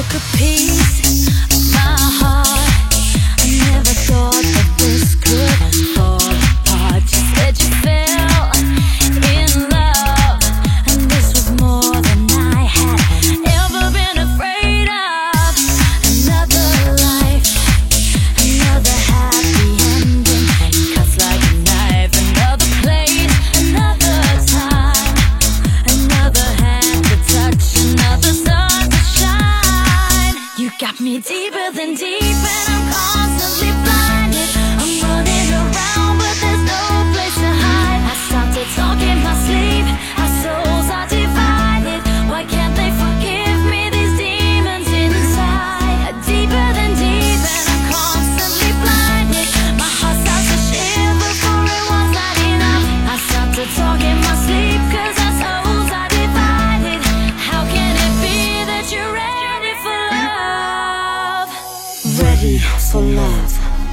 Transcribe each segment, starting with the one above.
took a piece of my heart. I never thought that this could fall apart. You said you fell in love, and this was more than I had ever been afraid of. Another life, another happy ending, cuts like a knife. Another place, another time, another hand to touch, another sun to shine. You got me deeper than deep, and I'm constantly blinded. I'm running around, but there's no place to hide. I start to talk in my sleep. Our souls are divided. Why can't they forgive me? These demons inside. Deeper than deep, and I'm constantly blinded. My heart starts to shiver, for it was not enough. I start to talk in my sleep, 'cause our souls are divided. How can it be that you're ready for love? Ready for love.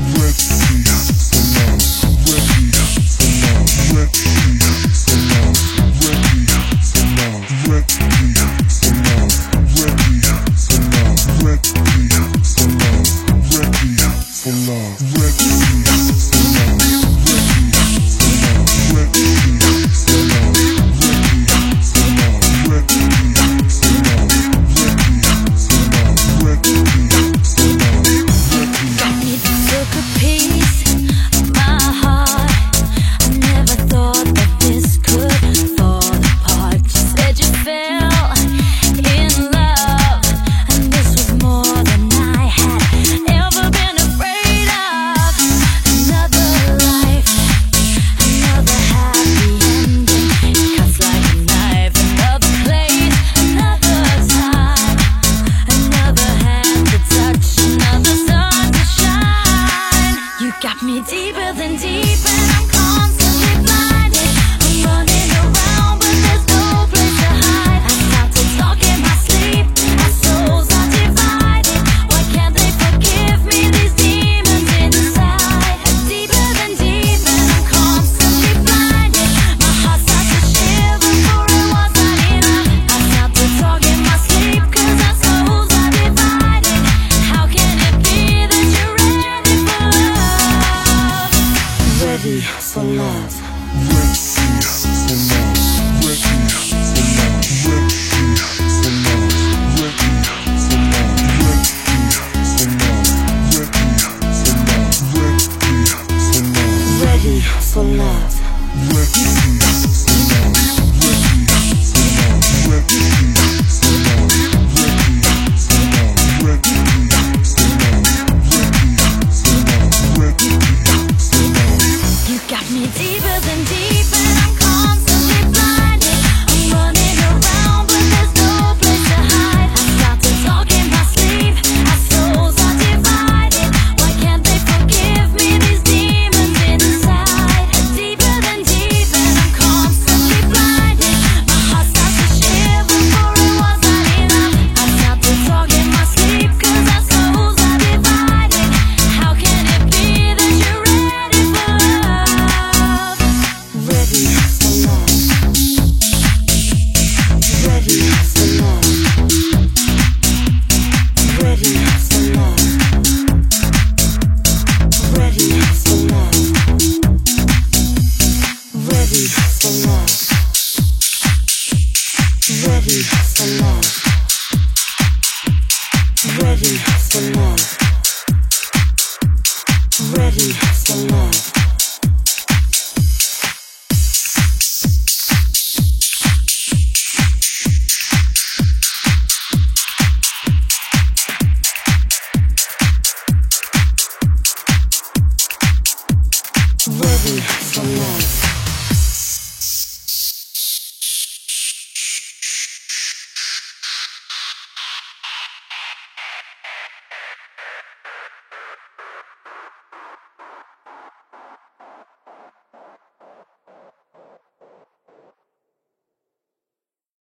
Took a piece of my heart. I never thought that this could fall apart. You said you fell in love, and this was more than I had ever been afraid of. Another life, another happy ending, cuts like a knife. Another place, another time, another hand to touch, another sun to shine. You got me deeper than deep, and I'm constantly blinded. I'm running around, but there's no place to hide. I start to talk in my sleep. Our souls are divided. Why can't they forgive me? These demons inside. Deeper than deep, and I'm constantly blinded. My heart starts to shiver, for it was not enough. I start to talk in my sleep, 'cause our souls are divided. How can it be that you're ready for love? Ready for love. Ready for love. You got me deeper than deep, and I'm constantly blinded. I'm running around, but there's no place to hide. I start to talk in my sleep. Our souls are divided. Why can't they forgive me? These demons inside. Deeper than deep, and I'm constantly blinded. My heart starts to shiver, for it was not enough. I start to talk in my sleep, 'cause our souls are divided. How can it be that you're ready for love? Ready for love. Ready for love. Ready for love. Ready for love. Ready for love. Ready for love. Ready for love. Ready for love.